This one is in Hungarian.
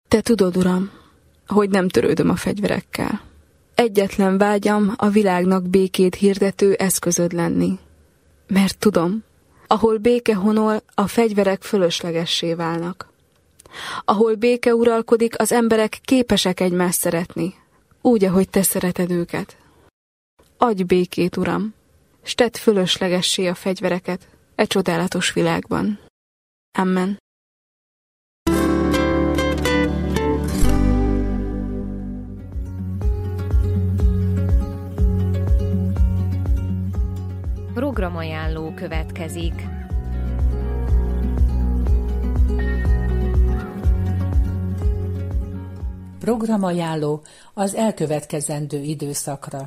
Te tudod, Uram, hogy nem törődöm a fegyverekkel. Egyetlen vágyam a világnak békét hirdető eszközöd lenni. Mert tudom, ahol béke honol, a fegyverek fölöslegessé válnak. Ahol béke uralkodik, az emberek képesek egymást szeretni, úgy, ahogy te szereted őket. Adj békét, Uram, s tedd fölöslegessé a fegyvereket e csodálatos világban. Amen. Programajánló következik. Programajánló az elkövetkezendő időszakra.